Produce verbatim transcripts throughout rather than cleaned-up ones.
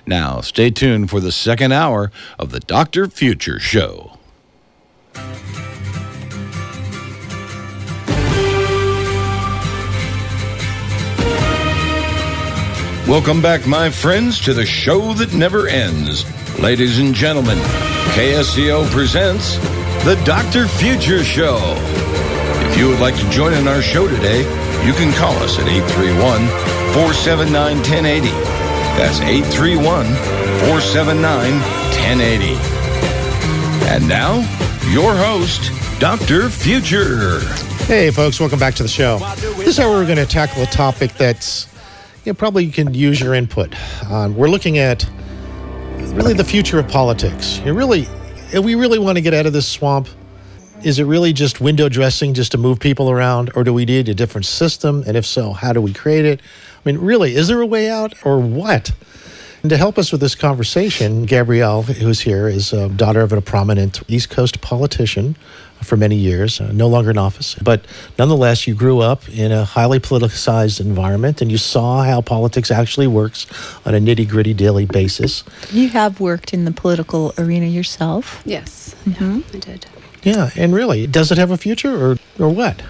Now, stay tuned for the second hour of the Doctor Future Show. Welcome back, my friends, to the show that never ends. Ladies and gentlemen, K S C O presents the Doctor Future Show. If you would like to join in our show today, you can call us at eight three one, four seven nine, one zero eight zero. That's eight three one, four seven nine, one zero eight zero. And now, your host, Doctor Future. Hey, folks, welcome back to the show. This is how we're going to tackle a topic that's, you know, probably you can use your input on. We're looking at really the future of politics. You really, if we really want to get out of this swamp, is it really just window dressing just to move people around, or do we need a different system? And if so, how do we create it? I mean, really, is there a way out or what? And to help us with this conversation, Gabrielle, who's here, is a daughter of a prominent East Coast politician for many years, uh, no longer in office. But nonetheless, you grew up in a highly politicized environment, and you saw how politics actually works on a nitty-gritty daily basis. You have worked in the political arena yourself. Yes, Mm-hmm. yeah, I did. Yeah, and really, does it have a future or, or what?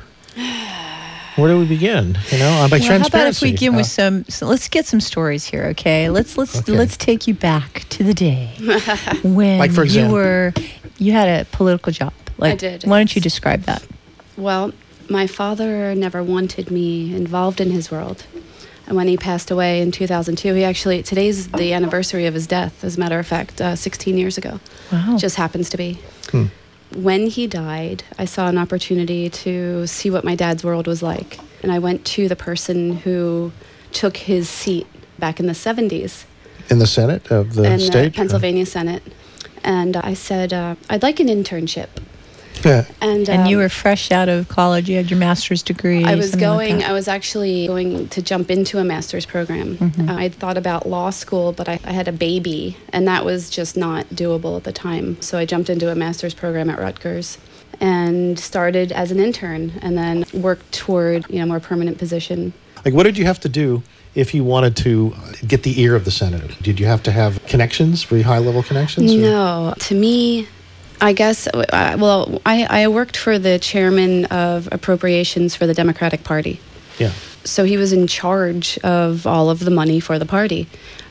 Where do we begin? You know, by well, transparency. How about if we begin uh, with some? So let's get some stories here, okay? Let's let's Okay. let's take you back to the day when Like, for you example? were you had a political job. Like, I did, Why don't yes. you describe that? Well, my father never wanted me involved in his world. And when he passed away in two thousand two, he actually, today's the anniversary of his death, as a matter of fact, uh, sixteen years ago. Wow. Just happens to be. Hmm. When he died, I saw an opportunity to see what my dad's world was like. And I went to the person who took his seat back in the seventies. in the Senate of the in state? the Pennsylvania Senate. And I said, uh, I'd like an internship. Yeah. And, And you um, were fresh out of college. You had your master's degree. I was something like going, that. I was actually going to jump into a master's program. Mhm. Uh, I'd thought about law school, but I, I had a baby, and that was just not doable at the time. So I jumped into a master's program at Rutgers and started as an intern, and then worked toward, you know, more permanent position. Like, what did you have to do if you wanted to get the ear of the senator? Did you have to have connections, very high-level connections? or- No, to me, I guess, uh, well, I, I worked for the chairman of appropriations for the Democratic Party. Yeah. So he was in charge of all of the money for the party.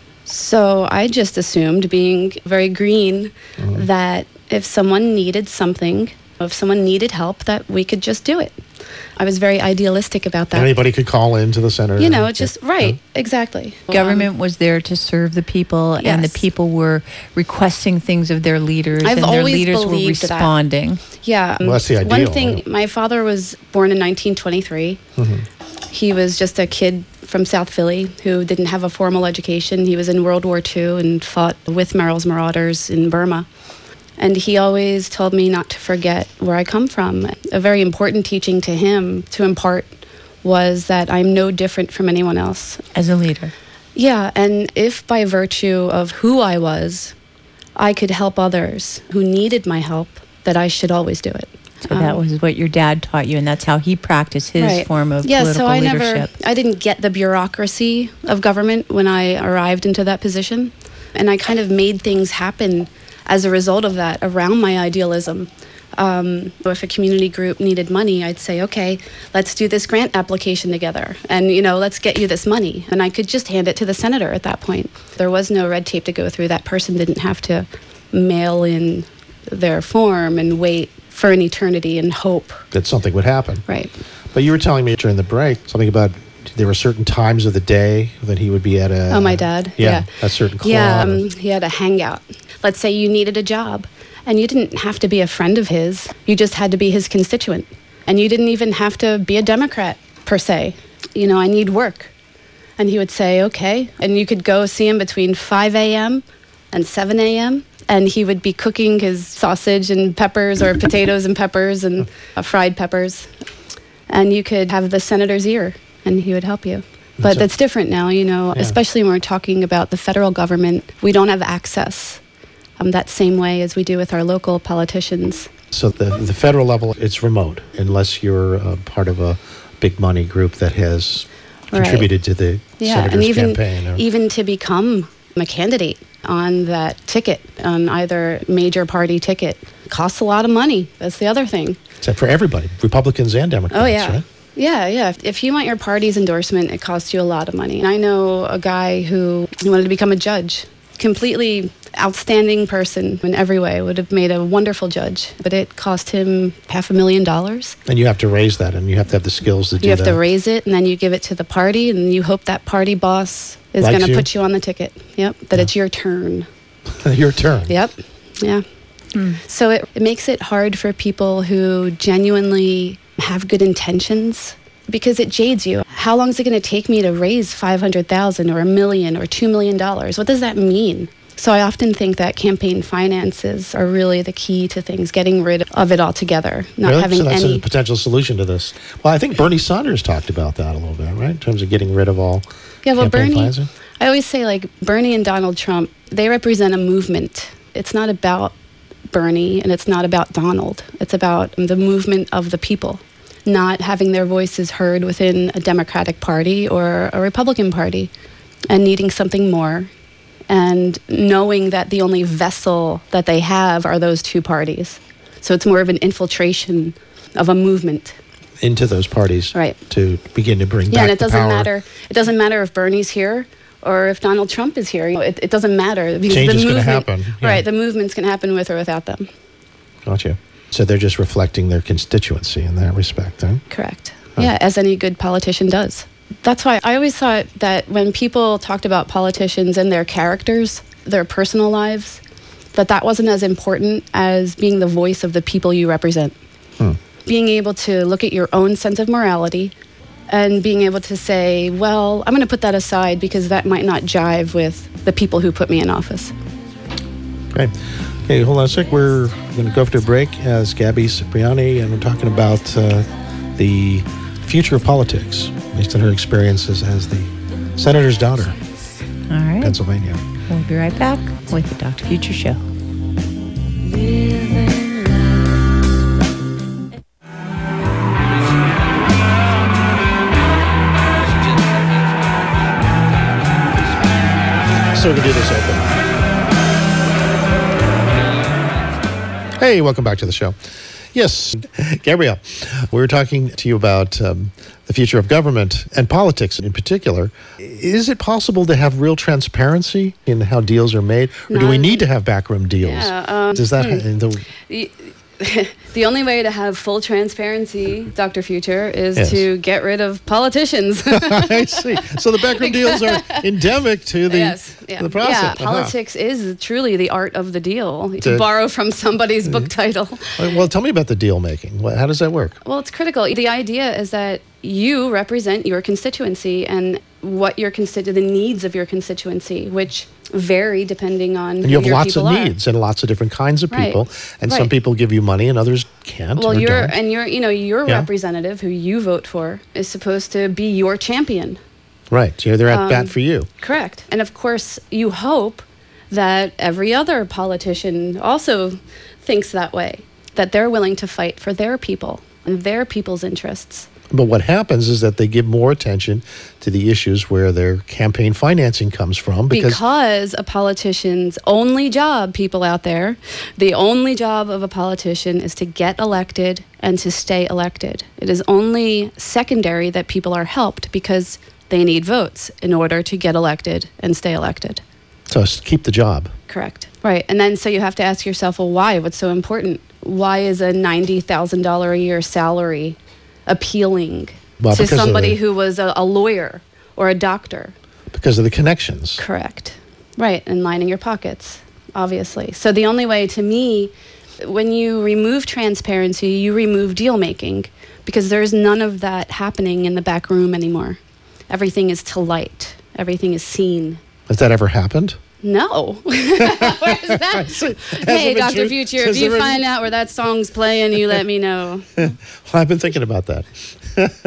So I just assumed, being very green, Mhm. that if someone needed something, if someone needed help, that we could just do it. I was very idealistic about that. Anybody could call into the senator. You know, and- just, right, exactly. Government Um, was there to serve the people, and the Yes. people were requesting things of their leaders, I've and their always leaders were believed that. responding. Yeah. Well, that's the One ideal, thing, yeah. my father was born in nineteen twenty-three. Mhm. He was just a kid from South Philly who didn't have a formal education. He was in World War Two and fought with Merrill's Marauders in Burma. And he always told me not to forget where I come from. A very important teaching to him to impart was that I'm no different from anyone else. As a leader. Yeah, and if by virtue of who I was, I could help others who needed my help, that I should always do it. So that Um, was what your dad taught you, and that's how he practiced his Right. form of yeah, political so I leadership. never, I didn't get the bureaucracy of government when I arrived into that position. And I kind of made things happen as a result of that, around my idealism. Um, if a community group needed money, I'd say, okay, let's do this grant application together. And, you know, let's get you this money. And I could just hand it to the senator at that point. There was no red tape to go through. That person didn't have to mail in their form and wait for an eternity and hope. That something would happen. Right. But you were telling me during the break something about there were certain times of the day that he would be at a... Oh, my dad? Yeah, Yeah. a certain club. Yeah, or- um, he had a hangout. Let's say you needed a job, and you didn't have to be a friend of his. You just had to be his constituent. And you didn't even have to be a Democrat, per se. You know, I need work. And he would say, okay. And you could go see him between five a.m. and seven a.m., and he would be cooking his sausage and peppers, or potatoes and peppers and uh, fried peppers. And you could have the senator's ear, and he would help you. But That's a- that's different now, you know, Yeah. especially when we're talking about the federal government. We don't have access um, that same way as we do with our local politicians. So the the federal level, it's remote, unless you're uh, part of a big money group that has Right. contributed to the Yeah, senator's and even campaign. or- even to become a candidate on that ticket, on either major party ticket. It costs a lot of money. That's the other thing. Except for everybody, Republicans and Democrats, Oh, yeah. right? Yeah, yeah. If- If you want your party's endorsement, it costs you a lot of money. And I know a guy who wanted to become a judge. Completely outstanding person in every way. Would have made a wonderful judge. But it cost him half a million dollars. And you have to raise that, and you have to have the skills to do You have that. to raise it, and then you give it to the party, and you hope that party boss is Likes going to you. put you on the ticket. Yep, that it's your turn. Your turn. Yep, yeah. So it, it makes it hard for people who genuinely have good intentions because it jades you. How long is it going to take me to raise five hundred thousand dollars or a million or two million dollars? What does that mean? So I often think that campaign finances are really the key to things, getting rid of it altogether, not Really? having So that's any. a potential solution to this. Well, I think Bernie Sanders talked about that a little bit, right? In terms of getting rid of all Yeah, well, campaign Bernie, financing. I always say like Bernie and Donald Trump, they represent a movement. It's not about Bernie and it's not about Donald. It's about the movement of the people, not having their voices heard within a Democratic Party or a Republican Party and needing something more and knowing that the only vessel that they have are those two parties. So it's more of an infiltration of a movement. Into those parties, Right. to begin to bring Yeah, back and it the doesn't power. matter. It doesn't matter if Bernie's here or if Donald Trump is here. You know, It, it doesn't matter. Because Change the is gonna movement- happen, yeah. Right, the movements can happen with or without them. Gotcha. So they're just reflecting their constituency in that respect, huh? Correct. Yeah, as any good politician does. That's why I always thought that when people talked about politicians and their characters, their personal lives, that that wasn't as important as being the voice of the people you represent. Hmm. Being able to look at your own sense of morality and being able to say, well, I'm going to put that aside because that might not jive with the people who put me in office. Okay. Okay, hold on a sec. We're going to go to a break as Gabby Cipriani, and we're talking about uh, the future of politics, based on her experiences as the senator's daughter All right. in Pennsylvania. We'll be right back with the Doctor Future Show. So we can do this open. Hey, welcome back to the show. Yes, Gabrielle, we were talking to you about um, the future of government and politics in particular. Is it possible to have real transparency in how deals are made, or do we None. need to have backroom deals? Yeah, um, Does that hmm. the, The, the only way to have full transparency, Doctor Future, is Yes. to get rid of politicians. I see. So the backroom deals are endemic to the, yes, yeah. the process. Yeah, Uh-huh. politics is truly the art of the deal. To To- borrow from somebody's book title. Well, tell me about the deal making. What- How does that work? Well, it's critical. The idea is that you represent your constituency and what your constitu- the needs of your constituency, which vary depending on And who you have your lots of people are. needs and lots of different kinds of Right. people, and some Right. people give you money and others can't. Well, or you're don't. and you're you know your Yeah. representative who you vote for is supposed to be your champion. Right. So they're at Um, bat for you. Correct. And of course, you hope that every other politician also thinks that way, that they're willing to fight for their people and their people's interests. But what happens is that they give more attention to the issues where their campaign financing comes from because, Because a politician's only job, people out there, the only job of a politician is to get elected and to stay elected. It is only secondary that people are helped because they need votes in order to get elected and stay elected. so s- keep the job. Correct. Right. And then so you have to ask yourself, well, why? What's so important? Why is a ninety thousand dollars a year salary appealing Well, to because of somebody the- who was a, a lawyer or a doctor? Because of the connections. Correct. Right. And lining your pockets, obviously. So the only way, to me, when you remove transparency, you remove deal making because there's none of that happening in the back room anymore. Everything is to light. Everything is seen. Has that ever happened? No. Where's that? Hey, been Doctor true? Future, Has if you there been- find out where that song's playing, you let me know. Well, I've been thinking about that.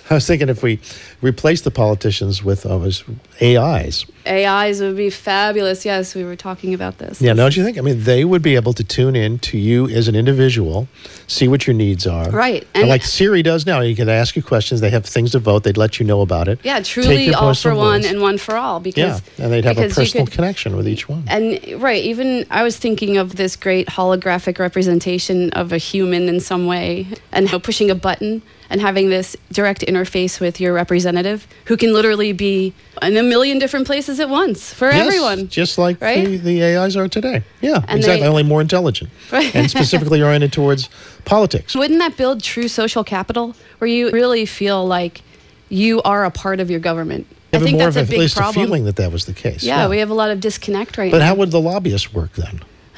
I was thinking if we replace the politicians with uh, A Is. A Is would be fabulous. Yes, we were talking about this. Yeah, don't you think? I mean, they would be able to tune in to you as an individual, see what your needs are. Right. And, And like Siri does now, you can ask you questions. They have things to vote. They'd let you know about it. Yeah, Take truly your all for personal one votes. and one for all. Because, Yeah, and they'd have a because you personal could- connection with each one. And right, even I was thinking of this great holographic representation of a human in some way, and how pushing a button and having this direct interface with your representative, who can literally be in a million different places at once for Yes, everyone. just like right? the, the A Is are today. Yeah, And exactly. they- Only more intelligent. Right. And specifically oriented towards politics. Wouldn't that build true social capital, where you really feel like you are a part of your government? I Having think more that's of a at big least problem. a feeling that that was the case. yeah, we have a lot of disconnect right But now. how would the lobbyists work then?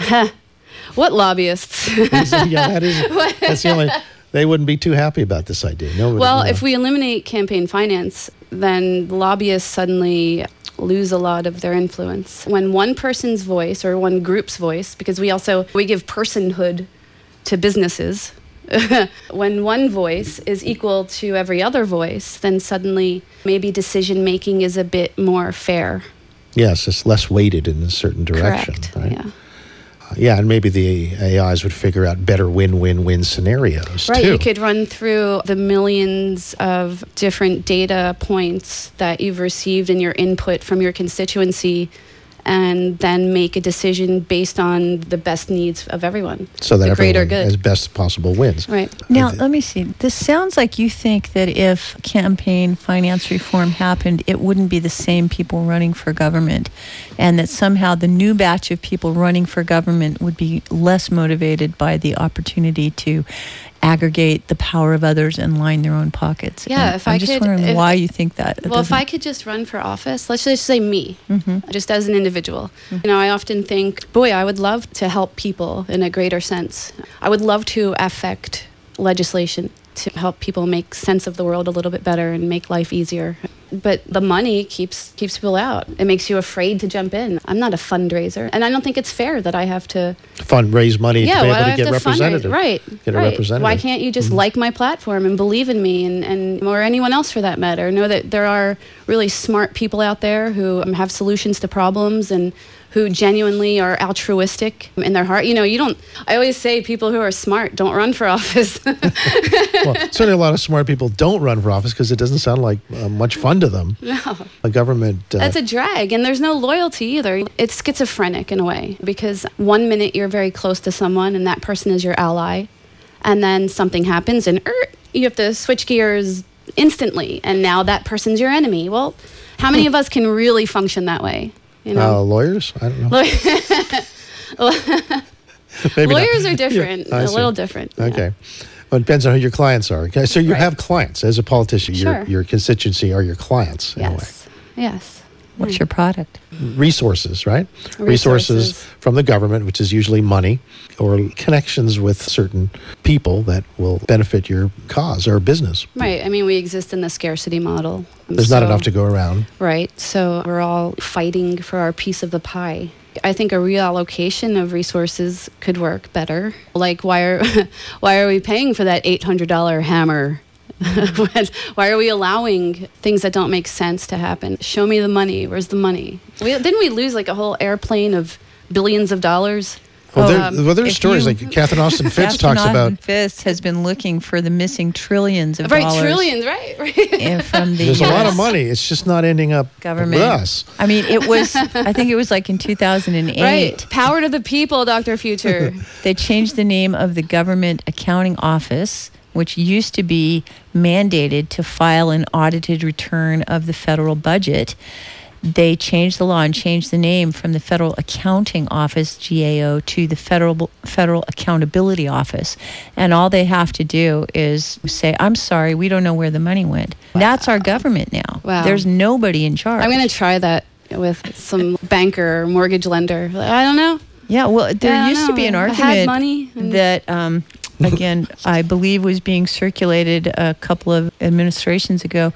What lobbyists? yeah, that is, that's the only. They wouldn't be too happy about this idea. No. Well, no. if we eliminate campaign finance, then lobbyists suddenly lose a lot of their influence. When one person's voice or one group's voice, because we also we give personhood to businesses, when one voice is equal to every other voice, then suddenly maybe decision making is a bit more fair. Yes, it's less weighted in a certain direction. Correct. Right? Yeah. Yeah, and maybe the A Is would figure out better win-win-win scenarios Right, too. you could run through the millions of different data points that you've received in your input from your constituency, and then make a decision based on the best needs of everyone. so that the greater everyone, good. as best possible, wins. Right. Now, th- let me see. This sounds like you think that if campaign finance reform happened, it wouldn't be the same people running for government, and that somehow the new batch of people running for government would be less motivated by the opportunity to aggregate the power of others and line their own pockets. Yeah, And if I'm I just could- wondering if- why you think that. It Well, if doesn't- I could just run for office, let's just say me, Mhm. just as an individual. You know, I often think, boy, I would love to help people in a greater sense. I would love to affect legislation to help people make sense of the world a little bit better and make life easier. But the money keeps keeps people out. It makes you afraid to jump in. I'm not a fundraiser, and I don't think it's fair that I have to. Fundraise money Yeah, to be why do able I to have get to fundraise? representative. Right, Get a right. representative. Why can't you just like my platform and believe in me, and, and or anyone else for that matter? Know that there are really smart people out there who um, have solutions to problems and who genuinely are altruistic in their heart. You know, you don't. I always say people who are smart don't run for office. Well, certainly a lot of smart people don't run for office because it doesn't sound like uh, much fun to them. No. A government. Uh, That's a drag, and there's no loyalty either. It's schizophrenic in a way, because one minute you're very close to someone and that person is your ally, and then something happens and er, you have to switch gears instantly, and now that person's your enemy. Well, how many of us can really function that way? You uh, know, lawyers? I don't know. Maybe not. lawyers are different, Yeah, I a see. little different. yeah. Okay. Well, it depends on who your clients are. Okay, so you Right. have clients as a politician. Your Sure. your constituency are your clients in a way. Yes. Yes. What's your product? Resources, right? Resources. from the government, which is usually money, or connections with certain people that will benefit your cause or business. Right. I mean, we exist in the scarcity model. There's not So- enough to go around. Right. So we're all fighting for our piece of the pie. I think a reallocation of resources could work better. Like, why are why are we paying for that eight hundred dollars hammer? Why are we allowing things that don't make sense to happen? Show me the money. Where's the money? We, didn't we lose like a whole airplane of billions of dollars? Well, there, Um, well there's if stories you- like Catherine Austin Fitts Catherine talks about. Austin Fitts has been looking for the missing trillions of Right, dollars. trillions, right? Right. eh, from the There's a lot of Yes. money. It's just not ending up Government. with us. I mean, it was, I think it was like in two thousand eight. Right. Power to the people, Doctor Future. They changed the name of the Government Accounting Office, which used to be mandated to file an audited return of the federal budget. They changed the law and changed the name from the Federal Accounting Office, G A O, to the Federal Federal Accountability Office. And all they have to do is say, I'm sorry, we don't know where the money went. That's our government now. Wow. There's nobody in charge. I'm going to try that with some banker or mortgage lender. I don't know. Yeah, well, there I don't used to know. be an I had argument money and- that, um, again, I believe was being circulated a couple of administrations ago,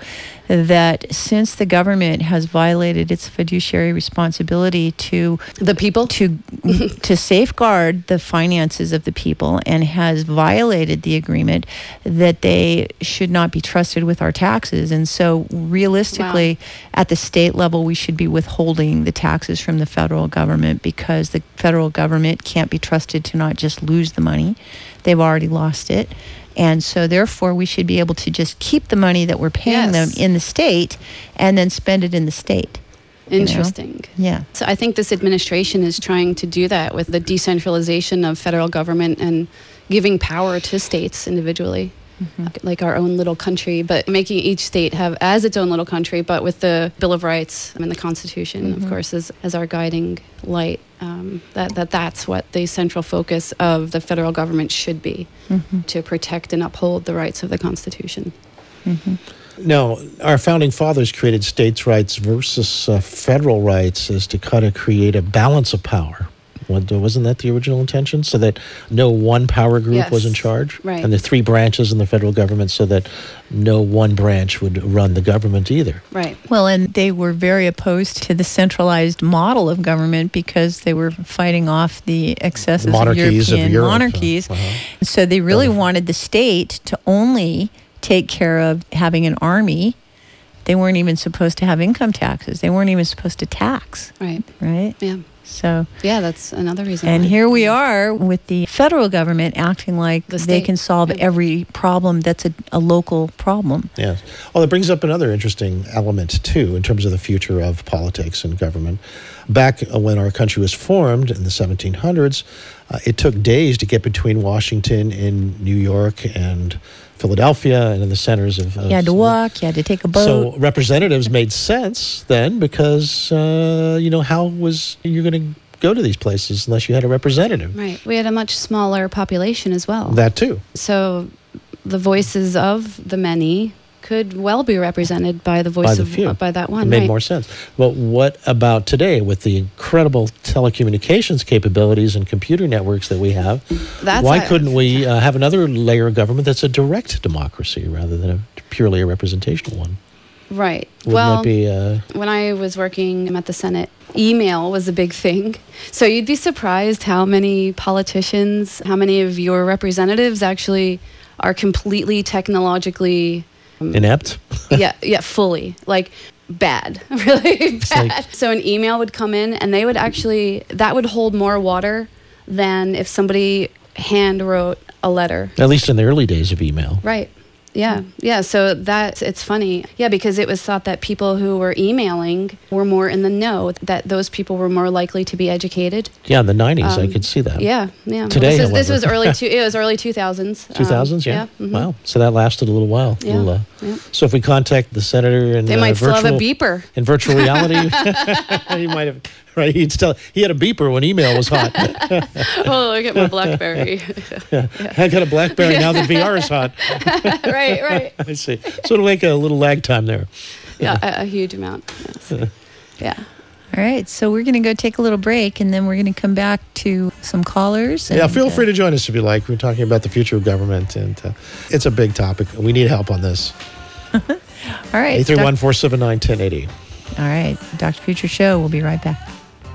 that since the government has violated its fiduciary responsibility to The people? to to safeguard the finances of the people and has violated the agreement, that they should not be trusted with our taxes. And so realistically, wow. at the state level, we should be withholding the taxes from the federal government, because the federal government can't be trusted to not just lose the money. They've already lost it. And so therefore, we should be able to just keep the money that we're paying yes. them in the state and then spend it in the state. Interesting. You know? Yeah. So I think this administration is trying to do that with the decentralization of federal government and giving power to states individually, mm-hmm. like our own little country, but making each state have as its own little country, but with the Bill of Rights and the Constitution, mm-hmm. of course, as, as our guiding light. Um, that, that that's what the central focus of the federal government should be, mm-hmm. to protect and uphold the rights of the Constitution. Mm-hmm. Now, our founding fathers created states' rights versus uh, federal rights as to kind of create a balance of power. Wasn't that the original intention? So that no one power group yes. was in charge? Right. And the three branches in the federal government, so that no one branch would run the government either. Right. Well, and they were very opposed to the centralized model of government because they were fighting off the excesses The monarchies of European of Europe. monarchies. Uh-huh. So they really Uh-huh. wanted the state to only take care of having an army. They weren't even supposed to have income taxes. They weren't even supposed to tax. Right. Right? Yeah. So yeah, that's another reason. And why. here we are with the federal government acting like The they state. can solve Yeah. every problem that's a, a local problem. Yes. Well, it brings up another interesting element, too, in terms of the future of politics and government. Back when our country was formed in the seventeen hundreds, uh, it took days to get between Washington and New York and Philadelphia and in the centers of... of You had to walk, you had to take a boat. So representatives made sense then, because, uh, you know, how was you going to go to these places unless you had a representative? Right. We had a much smaller population as well. That too. So the voices of the many could well be represented by the voice By the of few. uh, by that one. It made right. more sense. But what about today with the incredible telecommunications capabilities and computer networks that we have? That's why a- couldn't we uh, have another layer of government that's a direct democracy rather than a purely a representational one? Right. Wouldn't well, that be... Uh, when I was working at the Senate, email was a big thing. So you'd be surprised how many politicians, how many of your representatives actually are completely technologically... inept? yeah, yeah, fully. Like, bad. Really bad. like- so an email would come in, and they would actually... That would hold more water than if somebody hand wrote a letter. At least in the early days of email. Right. Yeah. Yeah. So that it's funny. Yeah, because it was thought that people who were emailing were more in the know, that those people were more likely to be educated. Yeah, in the nineties, I Um, could see that. Yeah. Yeah. Today, this, is, this however. was early two, it was early two thousands. two thousands, um, yeah? mhm. Wow. So that lasted a little while. Yeah, Little, uh, yeah. So if we contact the senator and They uh, might still have a virtual- beeper. in virtual reality, he might have, right? He'd still, he had a beeper when email was hot. Oh, look at my BlackBerry. yeah. I got a BlackBerry now that V R is hot. Right, right. I see. So it'll make a little lag time there. Yeah, a, a huge amount. Yes. Yeah. All right, so we're going to go take a little break, and then we're going to come back to some callers. Yeah, and, feel uh, free to join us if you like. We're talking about the future of government, and uh, it's a big topic. We need help on this. All right. eight three one, four seven nine, one zero eight zero. All right, Doctor Future Show. We'll be right back.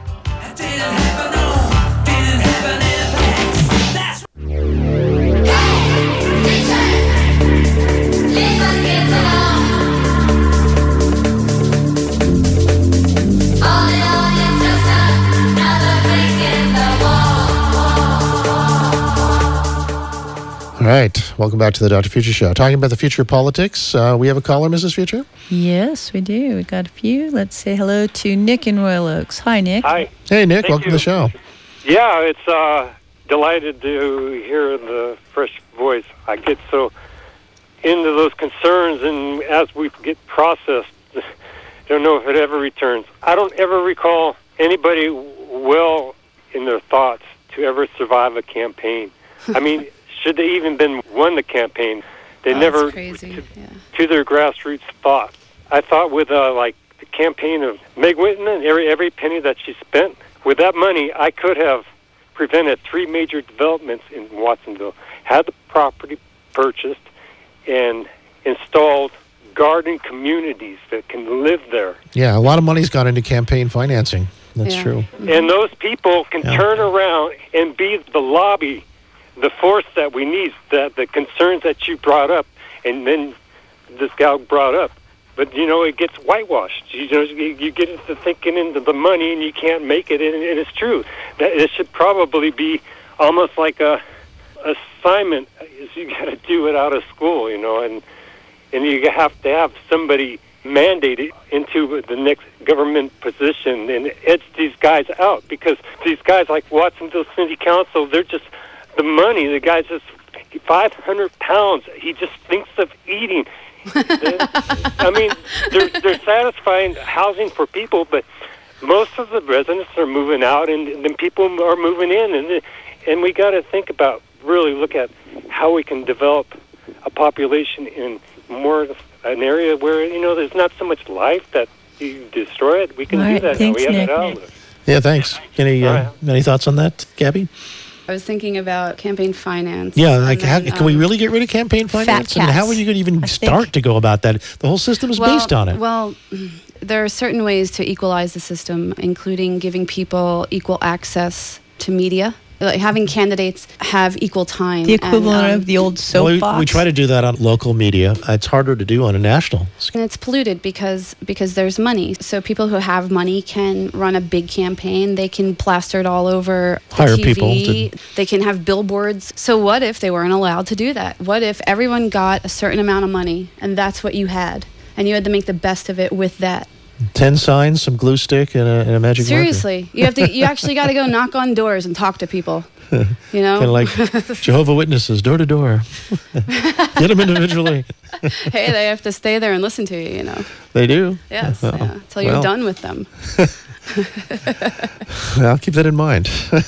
All right, welcome back to the Doctor Future Show. Talking about the future of politics. Uh, we have a caller, Missus Future? Yes, we do. We got a few. Let's say hello to Nick in Royal Oaks. Hi, Nick. Hi. Hey, Nick, Thank welcome you. to the show. Yeah, it's uh, delighted to hear the fresh voice. I get so into those concerns, and as we get processed, don't know if it ever returns. I don't ever recall anybody well in their thoughts to ever survive a campaign. I mean, should they even been won the campaign? They Oh, never, that's crazy. to, Yeah. to their grassroots thought. I thought with uh, like the campaign of Meg Whitman, every every penny that she spent, with that money, I could have prevented three major developments in Watsonville. Had the property purchased and installed garden communities that can live there. Yeah, a lot of money's gone into campaign financing. That's Yeah. true. And those people can Yeah. turn around and be the lobby, the force that we need, that the concerns that you brought up, and then this gal brought up. But, you know, it gets whitewashed. You know, you you get into thinking into the money, and you can't make it, and, and it's true. That it should probably be almost like a assignment. Is you got to do it out of school, you know, and and you have to have somebody mandated into the next government position and edge these guys out, because these guys like Watsonville City Council, they're just the money. The guy's just five hundred pounds. He just thinks of eating. I mean, they're, they're satisfying housing for people, but most of the residents are moving out, and then people are moving in, and and we got to think about, really look at how we can develop a population in more an area where, you know, there's not so much life that you destroy it. We can All do right, that. thanks, now. We Nick. have it out. Yeah, thanks. Any, uh, All right. any thoughts on that, Gabby? I was thinking about campaign finance. Yeah, like, and how, then, can we um, really get rid of campaign finance? And how cats. would you even I start think- to go about that? The whole system is well, based on it. Well, there are certain ways to equalize the system, including giving people equal access to media. Like having candidates have equal time. The equivalent and, um, of the old Well, we, soapbox. we try to do that on local media. It's harder to do on a national scale. And it's polluted because because there's money. So people who have money can run a big campaign. They can plaster it all over the Hire T V. people to- They can have billboards. So what if they weren't allowed to do that? What if everyone got a certain amount of money and that's what you had, and you had to make the best of it with that? Ten signs, some glue stick, and a, and a magic Seriously, you have to. You actually got to go knock on doors and talk to people. You know, Kind of like Jehovah Witnesses, door to door. Get them individually. hey, they have to stay there and listen to you. You know, They do. yes, Oh, yeah, until you're well. done with them. I'll keep that in mind.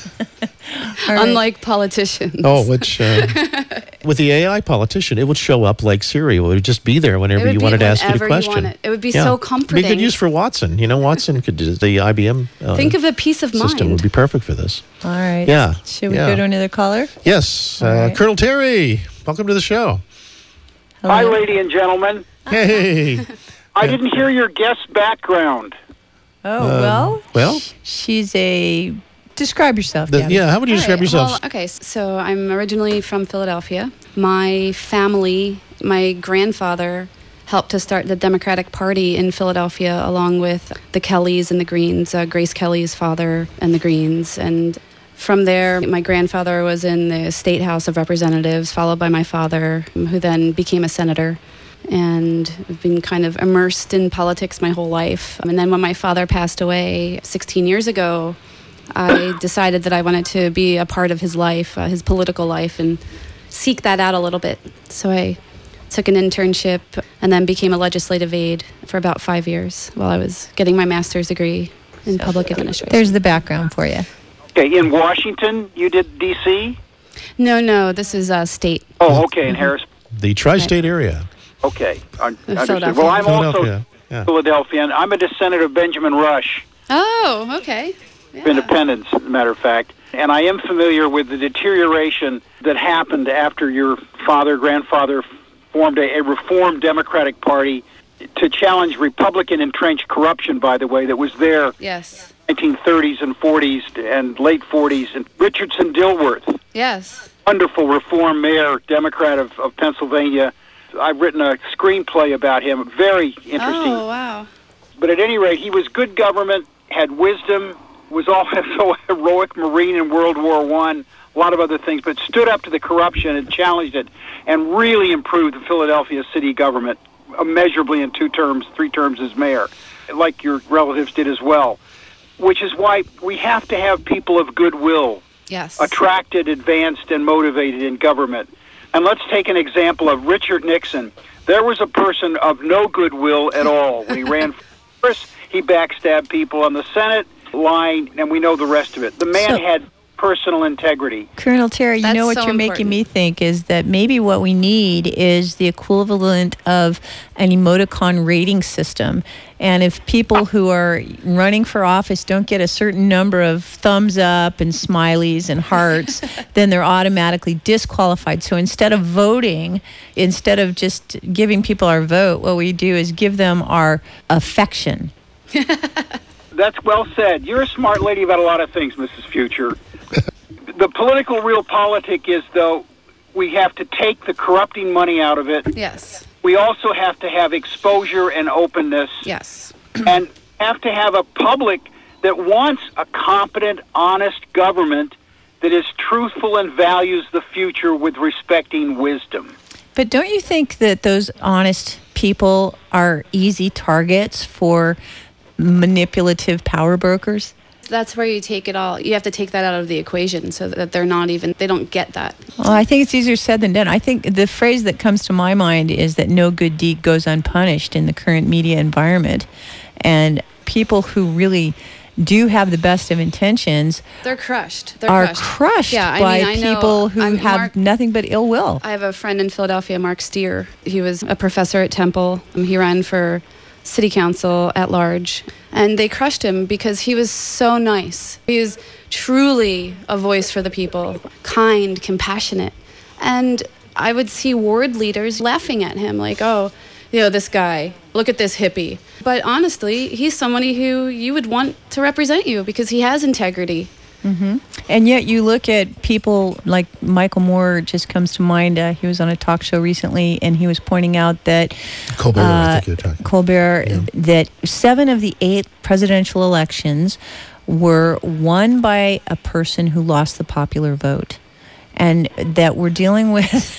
All right. Unlike politicians. Oh, which uh, with the A I politician, it would show up like Siri. It would just be there whenever It would you be wanted to ask it a whenever you question. want it. It would be Yeah. so It'd be comforting. good use for Watson. You know, Watson could do the I B M. Uh, Think of the peace of system mind. would be perfect for this. All right. Yeah, Should we yeah. go to another caller? Yes, All uh, right. Colonel Terry, welcome to the show. Hello? Hi, lady and gentlemen. Hey. I didn't hear your guest background. Oh, Um, well. well? sh- She's a. Describe yourself. The- Gabby. yeah, how would you All describe right, yourself? Well, okay, so I'm originally from Philadelphia. My family, my grandfather helped to start the Democratic Party in Philadelphia along with the Kellys and the Greens, uh, Grace Kelly's father and the Greens. And from there, my grandfather was in the State House of Representatives, followed by my father, who then became a senator. And I've been kind of immersed in politics my whole life. And then when my father passed away sixteen years ago, I decided that I wanted to be a part of his life, uh, his political life, and seek that out a little bit. So I took an internship and then became a legislative aide for about five years while I was getting my master's degree in public administration. There's the background for you. Okay, in Washington, you did D C? No, no, this is uh, state. Oh, okay, in Harris. The tri-state area. Okay, un- understood. Philadelphia. Well, I'm also Philadelphia. Yeah. Philadelphian. I'm a descendant of Benjamin Rush, Oh, okay. Yeah. of Independence, as a matter of fact. And I am familiar with the deterioration that happened after your father, grandfather formed a, a reformed Democratic Party to challenge Republican entrenched corruption, by the way, that was there Yes. nineteen thirties and forties and late forties. And Richardson Dilworth, Yes. wonderful reform mayor, Democrat of, of Pennsylvania. I've written a screenplay about him, very interesting. Oh, wow. But at any rate, he was good government, had wisdom, was also a heroic Marine in World War One, a lot of other things, but stood up to the corruption and challenged it and really improved the Philadelphia city government immeasurably in two terms, three terms as mayor, like your relatives did as well, which is why we have to have people of goodwill Yes. attracted, advanced, and motivated in government. And let's take an example of Richard Nixon. There was a person of no goodwill at all. When he ran for Congress, he backstabbed people on the Senate line, and we know the rest of it. The man So- had personal integrity. Colonel Terry, you That's know what so you're making important. me think is that maybe what we need is the equivalent of an emoticon rating system. And if people who are running for office don't get a certain number of thumbs up and smileys and hearts, then they're automatically disqualified. So instead of voting, instead of just giving people our vote, what we do is give them our affection. That's well said. You're a smart lady about a lot of things, Missus Future. The political realpolitik is, though, we have to take the corrupting money out of it. Yes. We also have to have exposure and openness. Yes. And have to have a public that wants a competent, honest government that is truthful and values the future with respecting wisdom. But don't you think that those honest people are easy targets for manipulative power brokers? That's where you take it all. You have to take that out of the equation so that they're not even, they don't get that. Well, I think it's easier said than done. I think the phrase that comes to my mind is that no good deed goes unpunished in the current media environment. And people who really do have the best of intentions They're crushed. They're are crushed. crushed Yeah, I by mean, I know- people who I'm- have Mark- nothing but ill will. I have a friend in Philadelphia, Mark Steer. He was a professor at Temple. He ran for city council at large. And they crushed him because he was so nice. He was truly a voice for the people, kind, compassionate. And I would see ward leaders laughing at him like, oh, you know, this guy, look at this hippie. But honestly, he's somebody who you would want to represent you because he has integrity. Mm-hmm. And yet you look at people like Michael Moore just comes to mind. Uh, he was on a talk show recently, and he was pointing out that Colbert, uh, I think you're talking. Colbert, Yeah. that seven of the eight presidential elections were won by a person who lost the popular vote, and that we're dealing with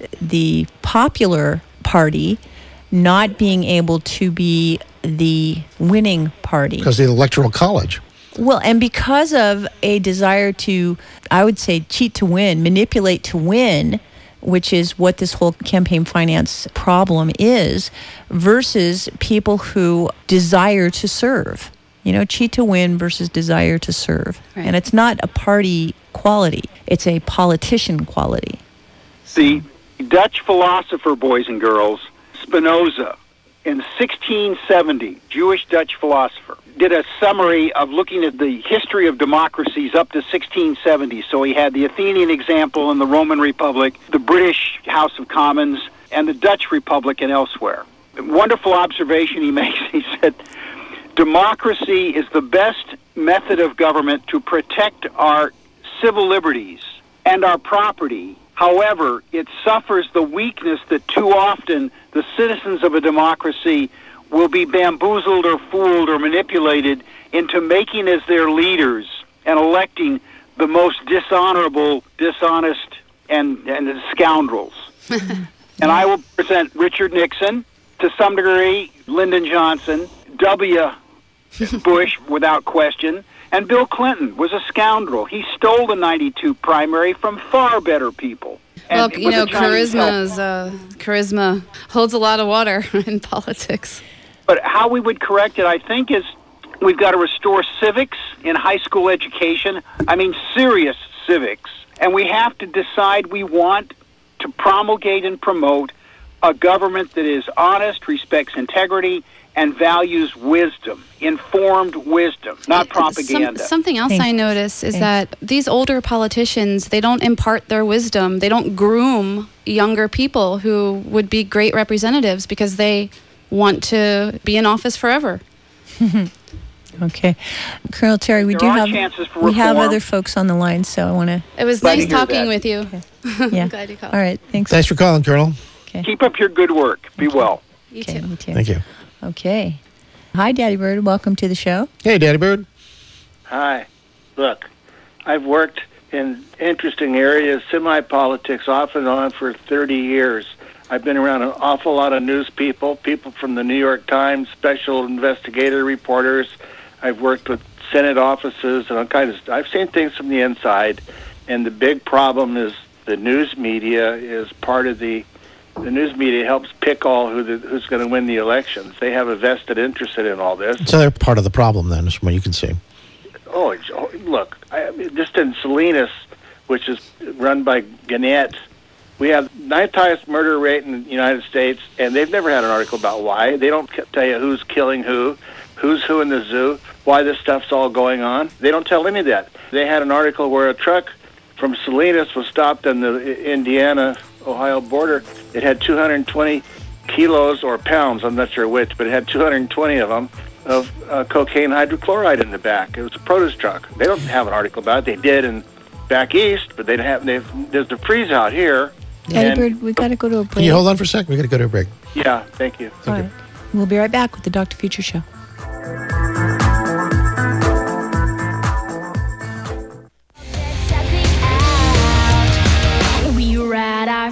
the popular party not being able to be the winning party. Because of the Electoral College. Well, and because of a desire to, I would say, cheat to win, manipulate to win, which is what this whole campaign finance problem is, versus people who desire to serve. You know, cheat to win versus desire to serve. Right. And it's not a party quality. It's a politician quality. The Dutch philosopher, boys and girls, Spinoza, in sixteen seventy, Jewish Dutch philosopher, did a summary of looking at the history of democracies up to sixteen seventy. So he had the Athenian example in the Roman Republic, the British House of Commons, and the Dutch Republic and elsewhere. A wonderful observation he makes. He said, democracy is the best method of government to protect our civil liberties and our property. However, it suffers the weakness that too often the citizens of a democracy will be bamboozled or fooled or manipulated into making as their leaders and electing the most dishonorable, dishonest, and, and scoundrels. And I will present Richard Nixon, to some degree, Lyndon Johnson, W. Bush, without question, and Bill Clinton was a scoundrel. He stole the ninety-two primary from far better people. Well, And you with know, the Chinese help. charisma is, uh, charisma holds a lot of water in politics. But how we would correct it, I think, is we've got to restore civics in high school education. I mean, serious civics. And we have to decide we want to promulgate and promote a government that is honest, respects integrity, and values wisdom, informed wisdom, not propaganda. Some, something else Thanks. I notice is Thanks. that these older politicians, they don't impart their wisdom. They don't groom younger people who would be great representatives because they want to be in office forever. Okay. Colonel Terry, we There do are have chances for we have reform. other folks on the line, so I want to, It was Glad to nice hear talking that. with you. yeah. I'm glad you called. All right. Thanks. Thanks for calling, Colonel. Keep up your good work. Be well. You Okay, too. me too. Thank you. Okay. Hi, Daddy Bird. Welcome to the show. Hey, Daddy Bird. Hi. Look, I've worked in interesting areas, semi-politics, off and on for thirty years. I've been around an awful lot of news people, people from the New York Times, special investigator reporters. I've worked with Senate offices and all kinds of I've seen things from the inside, and the big problem is the news media is part of the the news media helps pick all who the, who's going to win the elections. They have a vested interest in all this. So they're part of the problem then, is from what you can see. Oh, it's- oh, look, I, I mean, just in Salinas, which is run by Gannett, we have ninth highest murder rate in the United States, and they've never had an article about why. They don't tell you who's killing who, who's who in the zoo, why this stuff's all going on. They don't tell any of that. They had an article where a truck from Salinas was stopped on the Indiana-Ohio border. It had two hundred twenty kilos or pounds, I'm not sure which, but it had two hundred twenty of them, of uh, cocaine hydrochloride in the back. It was a produce truck. They don't have an article about it. They did in back east, but they don't have. They've, there's the freeze out here. Eddie and- Bird, we got to go to a break. Can you hold on for a second? We got to go to a break. Yeah, thank you. All right. We'll be right back with the Doctor Future Show. We ride our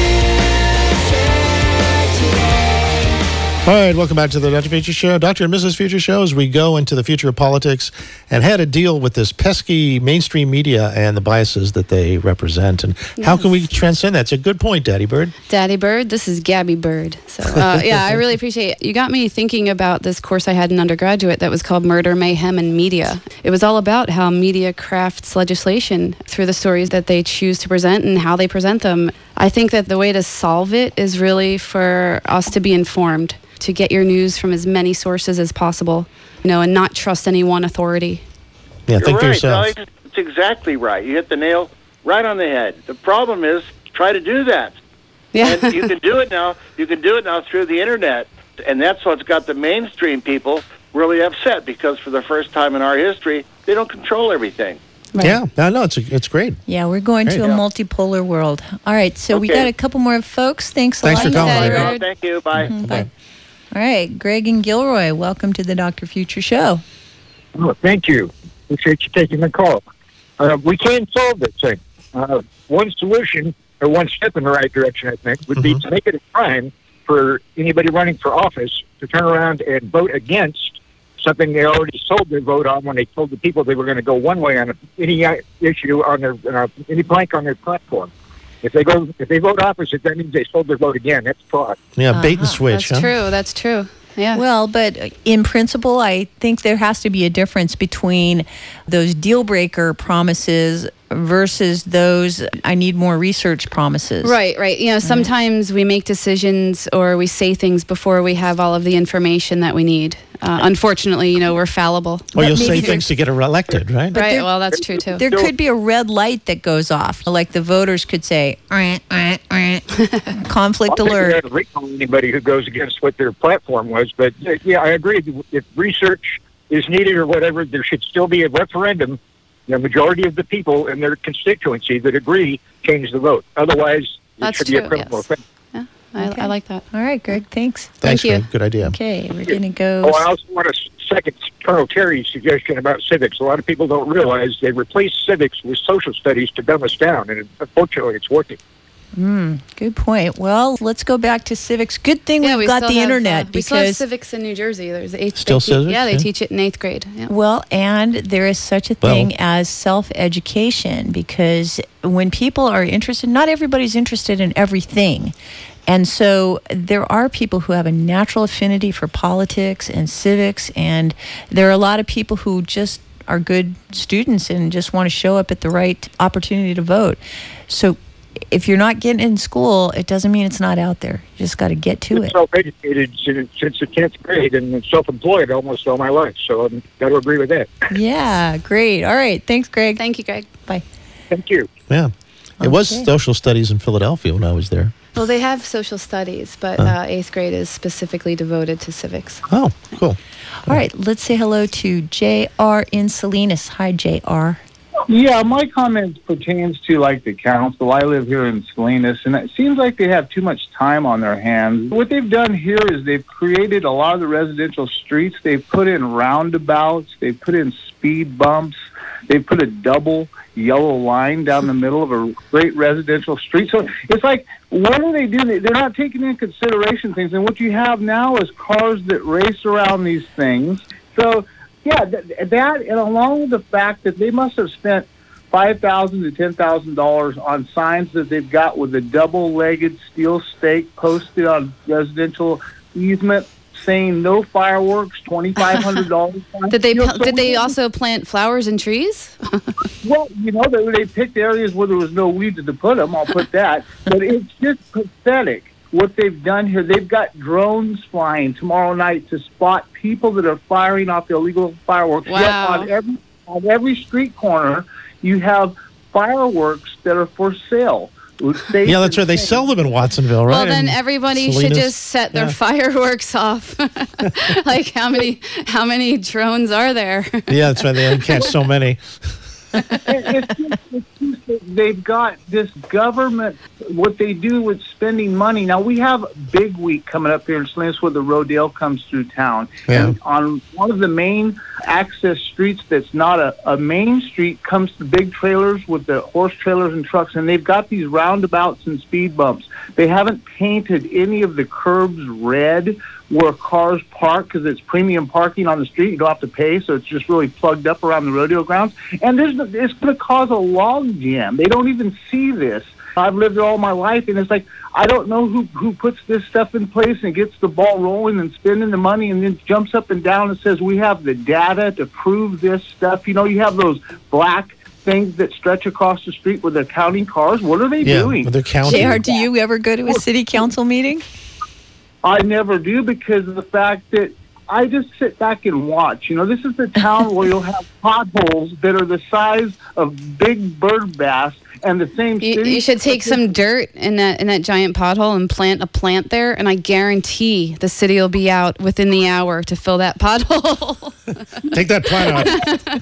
All right, welcome back to the Doctor Future Show. Doctor and Missus Future Show, as we go into the future of politics and how to deal with this pesky mainstream media and the biases that they represent. And how can we transcend that? It's a good point, Daddy Bird. Daddy Bird, this is Gabby Bird. So, uh, yeah, I really appreciate it. You got me thinking about this course I had in undergraduate that was called Murder, Mayhem, and Media. It was all about how media crafts legislation through the stories that they choose to present and how they present them. I think that the way to solve it is really for us to be informed, to get your news from as many sources as possible, you know, and not trust any one authority. Yeah, You're think for right. yourself. No, it's, it's exactly right. You hit the nail right on the head. The problem is try to do that. Yeah. And you can do it now. You can do it now through the internet, and that's what's got the mainstream people really upset, because for the first time in our history, they don't control everything. Right. Yeah, no, no, it's it's great. Yeah, we're going Great. to a Yeah. multipolar world. All right, so we Okay. got a couple more folks. Thanks a Thanks lot. for calling, Daddy Larry. Oh, Bird. thank you. Bye. Mhm, bye. All right, Greg and Gilroy, welcome to the Doctor Future Show. Oh, thank you. Appreciate you taking the call. Uh, we can solve this thing. Uh, one solution, or one step in the right direction, I think, would be Mhm. to make it a crime for anybody running for office to turn around and vote against something they already sold their vote on when they told the people they were going to go one way on any uh, issue on their uh, any plank on their platform. If they go, if they vote opposite, that means they sold their vote again. That's fraud. Yeah, bait and Uh-huh. switch. That's huh? true. That's true. Yeah. Well, but in principle, I think there has to be a difference between those deal breaker promises versus those I need more research promises. Right, right. You know, sometimes we make decisions or we say things before we have all of the information that we need. Uh, unfortunately, you know, we're fallible. Or you'll But say maybe things to get elected, right? Right, there- well, that's true too. There could be a red light that goes off, like the voters could say, "Eh, eh, eh." conflict I don't think we alert. ought to recall anybody who goes against what their platform was, but uh, yeah, I agree. If research is needed or whatever, there should still be a referendum. The majority of the people in their constituency that agree change the vote. Otherwise, it That's should be a true, criminal yes. offense. Yeah, I, Okay. I like that. All right, Greg, thanks. Thanks, you. Greg. Good idea. Okay, we're going to go. Oh, I also want to second Colonel Terry's suggestion about civics. A lot of people don't realize they replaced civics with social studies to dumb us down, and unfortunately, it's working. Mm, good point. Well, let's go back to civics. Good thing Yeah, we've we got still the have, internet uh, we still have because civics in New Jersey. There's eighth. Still they teach- civics, Yeah, they yeah. teach it in eighth grade. Yeah. well, and there is such a Well- thing as self-education, because when people are interested, not everybody's interested in everything. And so there are people who have a natural affinity for politics and civics, and there are a lot of people who just are good students and just want to show up at the right opportunity to vote. So if you're not getting in school, it doesn't mean it's not out there. You just got to get to I've been it. self-educated since, since the tenth grade and self-employed almost all my life, so I've got to agree with that. Yeah, great. All right. Thanks, Greg. Thank you, Greg. Bye. Thank you. Yeah. It was Okay. social studies in Philadelphia when I was there. Well, they have social studies, but uh, eighth grade is specifically devoted to civics. Oh, cool. All right. Let's say hello to J R in Salinas. Hi, J R. Yeah, my comment pertains to like the council. I live here in Salinas, and it seems like they have too much time on their hands. What they've done here is they've created a lot of the residential streets. They've put in roundabouts. They've put in speed bumps. They've put a double yellow line down the middle of a great residential street. So it's like, what are they doing? They're not taking into consideration things. And what you have now is cars that race around these things. So, yeah, th- that, and along with the fact that they must have spent five thousand dollars to ten thousand dollars on signs that they've got with a double-legged steel stake posted on residential easement saying no fireworks, twenty-five hundred dollars. Did they You know, so did they we- also plant flowers and trees? Well, you know, they, they picked areas where there was no weeds to put them. I'll put that. But it's just pathetic what they've done here. They've got drones flying tomorrow night to spot people that are firing off illegal fireworks. Yet Wow. on every on every street corner, you have fireworks that are for sale. Safe Yeah, that's and right. They safe. sell them in Watsonville, right? Well, then And everybody should Salinas. just set their Yeah. fireworks off. Like how many how many drones are there? Yeah, that's right. They only catch so many. It- it's just, it's just that they've got this government, what they do with spending money. Now, we have Big Week coming up here in Salinas where the Rodale comes through town. Yeah. And on one of the main access streets that's not a, a main street comes the big trailers with the horse trailers and trucks, and they've got these roundabouts and speed bumps. They haven't painted any of the curbs red where cars park because it's premium parking on the street. You don't have to pay, so it's just really plugged up around the rodeo grounds. And there's it's going to cause a log jam. They don't even see this. I've lived there all my life, and it's like, I don't know who, who puts this stuff in place and gets the ball rolling and spending the money and then jumps up and down and says, we have the data to prove this stuff. You know, you have those black things that stretch across the street where they're counting cars. What are they Yeah, doing? but they're counting. J R, do you ever go to a city council meeting? I never do because of the fact that I just sit back and watch. You know, this is the town where you'll have potholes that are the size of big bird bass and the same You, city. you should take some dirt in that in that giant pothole and plant a plant there, and I guarantee the city will be out within the hour to fill that pothole. Take that plant out.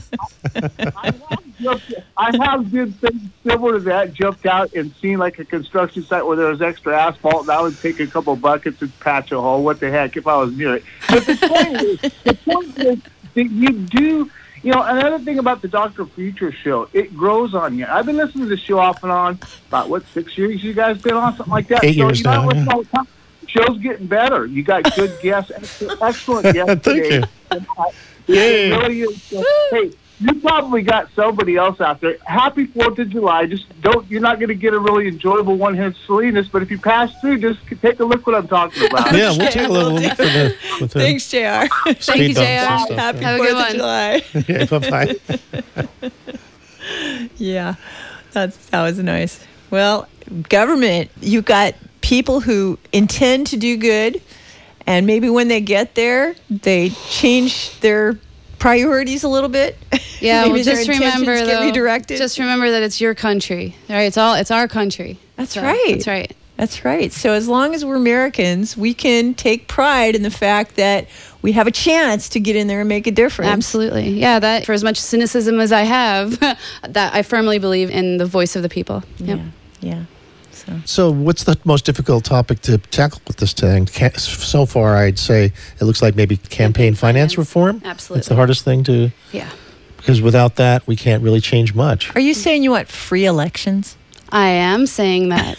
I have, jumped, I have did things similar to that, jumped out and seen like a construction site where there was extra asphalt, and I would take a couple buckets and patch a hole. What the heck if I was near it? But the point is, the point is that you do. You know, another thing about the Doctor Future show, it grows on you. I've been listening to the show off and on about, what, six years you guys been on, something like that? Eight so, years you know, now, what's yeah. all the time? Show's getting better. You got good guests, excellent, excellent guests Thank today. you. And I- Yay. It really is. So, hey, you probably got somebody else out there. Happy fourth of July. Just don't, you're not going to get a really enjoyable one here in Salinas, but if you pass through, just take a look what I'm talking about. Yeah, we'll take a little look for the, with the Thanks, J R. speed Thank you, bumps J R. and stuff, Happy Have a Fourth good of one. July. Yeah, bye-bye. Yeah, that's that was nice. Well, government, you got people who intend to do good, and maybe when they get there, they change their priorities a little bit. Yeah, Maybe well, their just intentions remember get though. redirected. Just remember that it's your country, right? It's all it's our country. That's So, right. That's right. That's right. So as long as we're Americans, we can take pride in the fact that we have a chance to get in there and make a difference. Absolutely. Yeah, that for as much cynicism as I have, that I firmly believe in the voice of the people. Yep. Yeah. Yeah. So So, what's the most difficult topic to tackle with this thing? Ca- So far, I'd say it looks like maybe campaign finance finance. reform. Absolutely. It's the hardest thing to, Yeah. because without that, we can't really change much. are you saying you want free elections? I am saying that.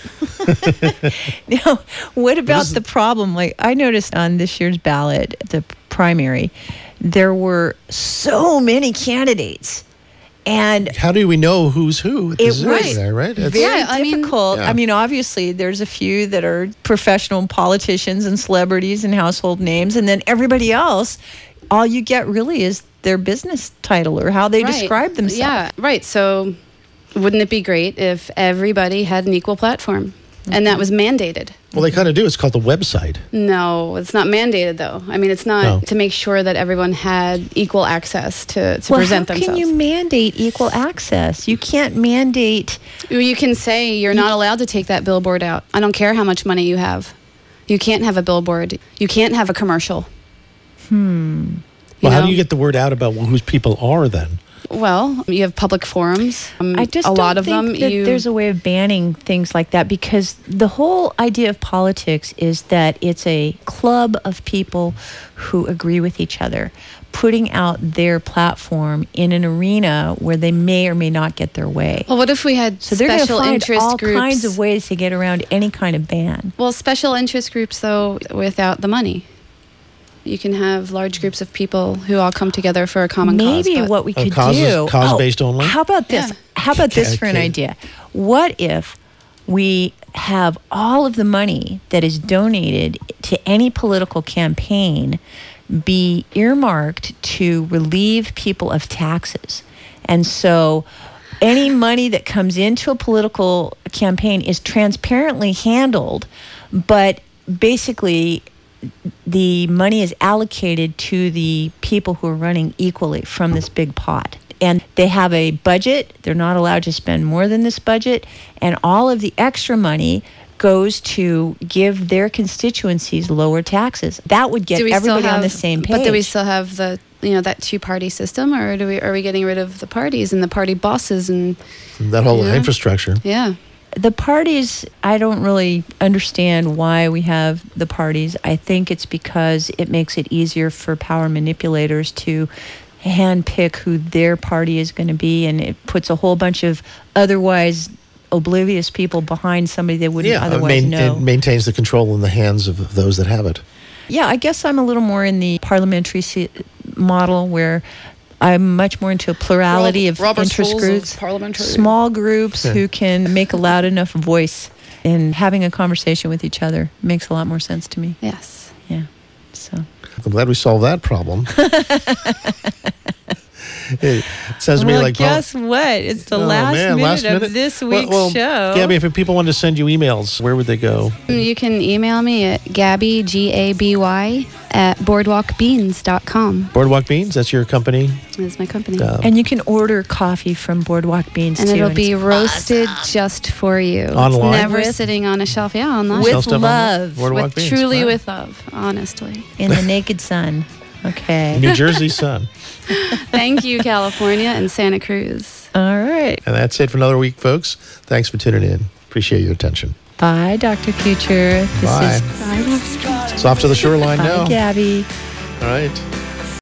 Now, what about is- the problem? Like I noticed on this year's ballot, the primary, there were so many candidates, and How do we know who's who? at It this was is there, right? It's- very Yeah, I mean- difficult. I Yeah. mean, obviously, there's a few that are professional politicians and celebrities and household names, and then everybody else, all you get really is their business title or how they Right. describe themselves. Yeah, right. So wouldn't it be great if everybody had an equal platform? And that was mandated. Well, they kind of do. It's called the website. No, it's not mandated though. I mean, it's not No. to make sure that everyone had equal access to, to Well, present how themselves. can you mandate equal access? You can't mandate. You can say you're not allowed to take that billboard out. I don't care how much money you have. You can't have a billboard. You can't have a commercial. Hmm. Well, how know? do you get the word out about whose people are then? Well, you have public forums. Um, I just a don't lot of think them. that you, there's a way of banning things like that because the whole idea of politics is that it's a club of people who agree with each other, putting out their platform in an arena where they may or may not get their way. well, what if we had So they're going to special find interest all groups? kinds of ways to get around any kind of ban. Well, special interest groups, though, without the money. You can have large groups of people who all come together for a common cause. Maybe but- what we Oh, could causes- do. cause-based only? How about this? Yeah. How about this for an Okay. idea? What if we have all of the money that is donated to any political campaign be earmarked to relieve people of taxes. And so any money that comes into a political campaign is transparently handled, but basically the money is allocated to the people who are running equally from this big pot. And they have a budget. They're not allowed to spend more than this budget. And all of the extra money goes to give their constituencies lower taxes. That would get Do we still everybody on have- the same page. But do we still have the, you know, that two-party system, or do we are we getting rid of the parties and the party bosses and That whole Yeah. infrastructure. yeah? The parties, I don't really understand why we have the parties. I think it's because it makes it easier for power manipulators to handpick who their party is going to be, and it puts a whole bunch of otherwise oblivious people behind somebody they wouldn't Yeah, it, otherwise main, know. it maintains the control in the hands of those that have it. Yeah, I guess I'm a little more in the parliamentary se- model where I'm much more into a plurality of Robert's interest rules of groups, parliamentary. small groups who can make a loud enough voice, and having a conversation with each other makes a lot more sense to me. Yes. Yeah, so. I'm glad we solved that problem. It sounds to me Well, like guess what? It's the Oh, last, man, minute last of minute? this Well- week's well, show. Gabby, if people wanted to send you emails, where would they go? You can email me at Gabby, G A B Y, at boardwalk beans dot com. Boardwalk Beans, that's your company. Is my company. Um, And you can order coffee from Boardwalk Beans And too. it'll be it's roasted just for you. Online? It's never With- sitting on a shelf. Yeah, online. with Sell stuff online? love, Boardwalk with Beans. truly Wow. with love, honestly. in the naked sun. Okay. New Jersey Sun. Thank you, California and Santa Cruz. All right. And that's it for another week, folks. Thanks for tuning in. Appreciate your attention. Bye, Doctor Future. This Bye. is It's off to the shoreline Bye, now. Gabby. All right.